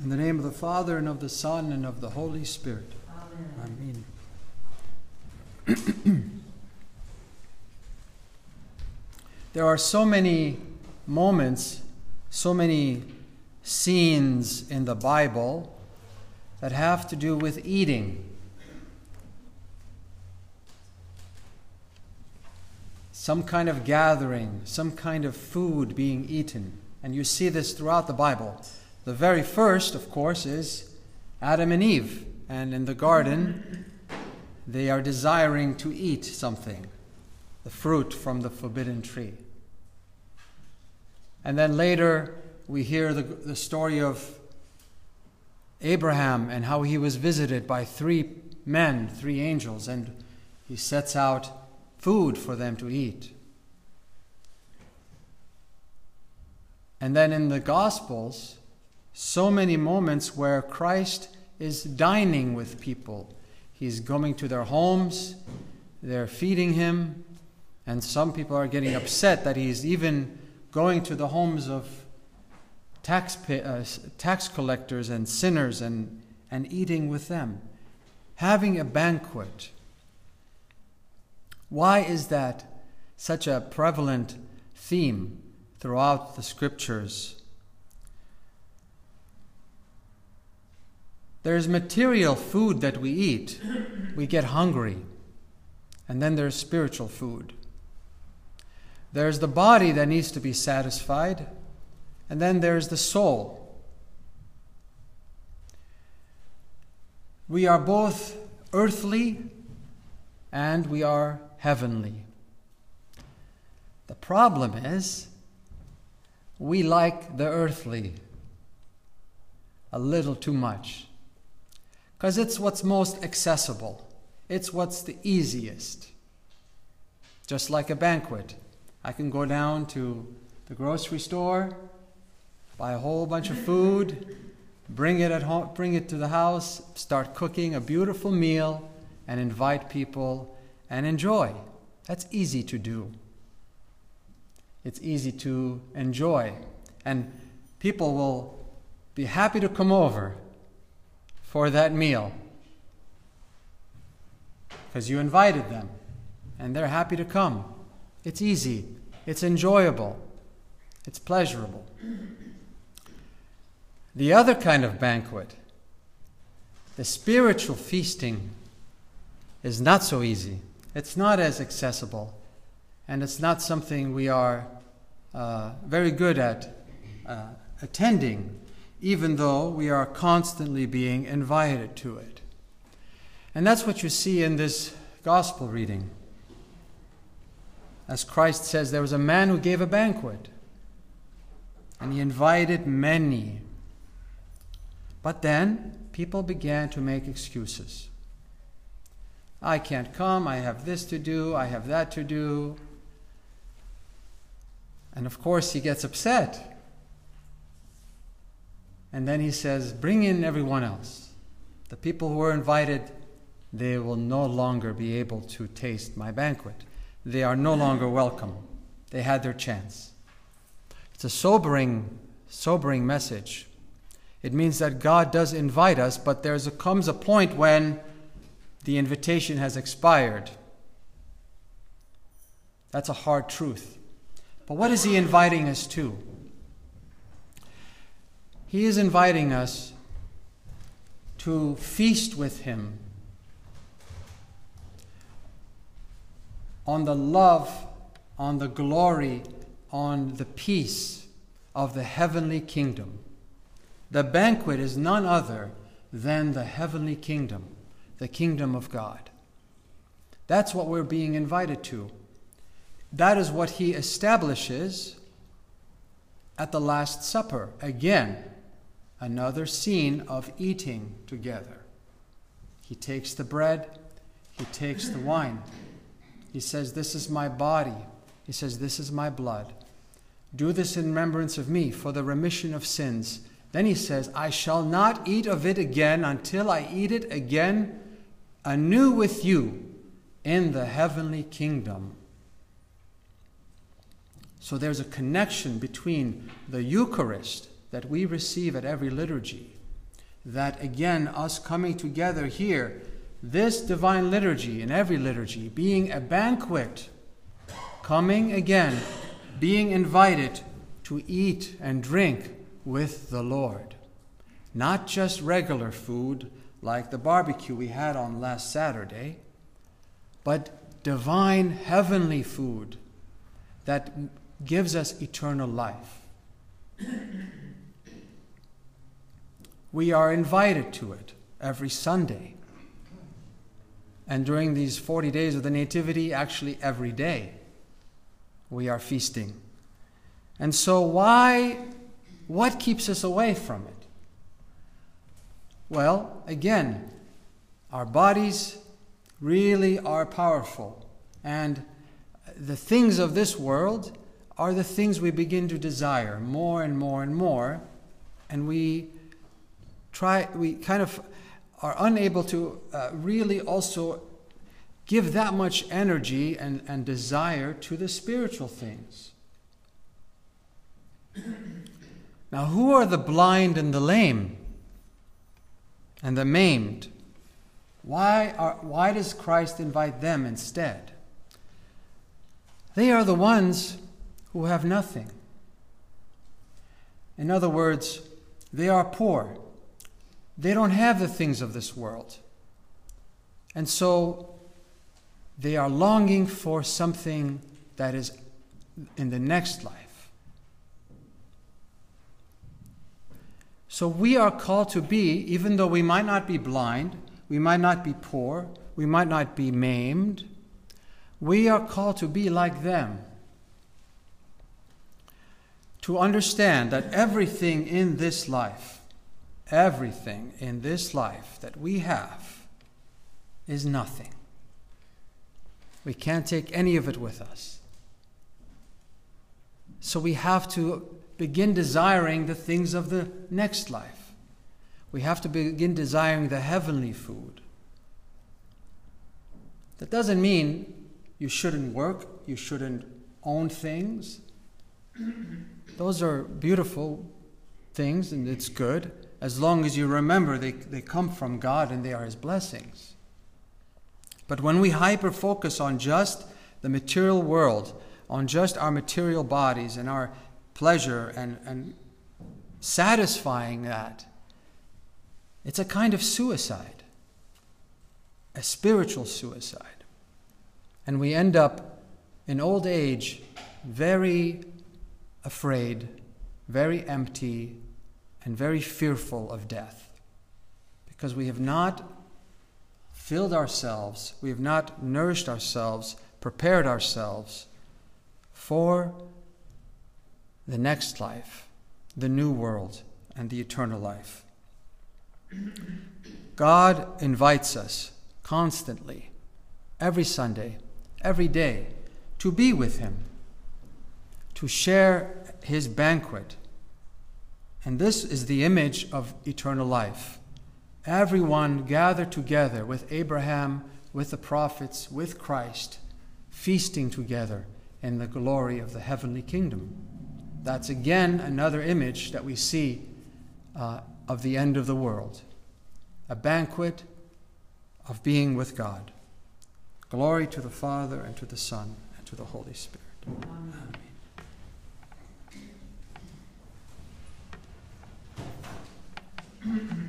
In the name of the Father, and of the Son, and of the Holy Spirit. Amen. Amen. There are so many moments, so many scenes in the Bible that have to do with eating. Some kind of gathering, some kind of food being eaten. And you see this throughout the Bible. The very first, of course, is Adam and Eve. And in the garden, they are desiring to eat something, the fruit from the forbidden tree. And then later, we hear the story of Abraham and how he was visited by 3 men, 3 angels, and he sets out food for them to eat. And then in the Gospels, so many moments where Christ is dining with people. He's coming to their homes, they're feeding him, and some people are getting upset that he's even going to the homes of tax collectors and sinners and eating with them, having a banquet. Why is that such a prevalent theme throughout the Scriptures? There's material food that we eat. We get hungry. And then there's spiritual food. There's the body that needs to be satisfied. And then there's the soul. We are both earthly and we are heavenly. The problem is we like the earthly a little too much. Because it's what's most accessible. It's what's the easiest. Just like a banquet. I can go down to the grocery store, buy a whole bunch of food, bring it at home, bring it to the house, start cooking a beautiful meal, and invite people and enjoy. That's easy to do. It's easy to enjoy. And people will be happy to come over for that meal because you invited them and they're happy to come. It's easy, it's enjoyable, it's pleasurable. The other kind of banquet, the spiritual feasting, is not so easy. It's not as accessible, and it's not something we are very good at attending, even though we are constantly being invited to it. And that's what you see in this gospel reading. As Christ says, there was a man who gave a banquet, and he invited many. But then people began to make excuses. I can't come, I have this to do, I have that to do. And of course he gets upset. And then he says, bring in everyone else. The people who were invited, they will no longer be able to taste my banquet. They are no longer welcome. They had their chance. It's a sobering message. It means that God does invite us, but comes a point when the invitation has expired. That's a hard truth. But what is he inviting us to? He is inviting us to feast with him on the love, on the glory, on the peace of the heavenly kingdom. The banquet is none other than the heavenly kingdom, the kingdom of God. That's what we're being invited to. That is what he establishes at the Last Supper. Again, another scene of eating together. He takes the bread, he takes the wine. He says, this is my body. He says, this is my blood. Do this in remembrance of me for the remission of sins. Then he says, I shall not eat of it again until I eat it again anew with you in the heavenly kingdom. So there's a connection between the Eucharist that we receive at every liturgy that again, us coming together here, this divine liturgy and every liturgy being a banquet, coming again, being invited to eat and drink with the Lord. Not just regular food like the barbecue we had on last Saturday, but divine heavenly food that gives us eternal life. We are invited to it every Sunday. And during these 40 days of the Nativity, actually every day, we are feasting. And so what keeps us away from it? Well, again, our bodies really are powerful. And the things of this world are the things we begin to desire more and more and more. And we kind of are unable to really also give that much energy and desire to the spiritual things. Now, who are the blind and the lame and the maimed? Why does Christ invite them instead? They are the ones who have nothing. In other words, they are poor. They don't have the things of this world. And so they are longing for something that is in the next life. So we are called to be, even though we might not be blind, we might not be poor, we might not be maimed, we are called to be like them. To understand that everything in this life that we have is nothing. We can't take any of it with us. So we have to begin desiring the things of the next life. We have to begin desiring the heavenly food. That doesn't mean you shouldn't work, you shouldn't own things. Those are beautiful things and it's good, as long as you remember they come from God and they are His blessings. But when we hyper-focus on just the material world, on just our material bodies and our pleasure and satisfying that, it's a kind of suicide, a spiritual suicide. And we end up in old age very afraid, very empty, and very fearful of death, because we have not filled ourselves, we have not nourished ourselves, prepared ourselves for the next life, the new world, and the eternal life. God invites us constantly, every Sunday, every day, to be with Him, to share His banquet. And this is the image of eternal life. Everyone gathered together with Abraham, with the prophets, with Christ, feasting together in the glory of the heavenly kingdom. That's again another image that we see of the end of the world. A banquet of being with God. Glory to the Father, and to the Son, and to the Holy Spirit. Amen.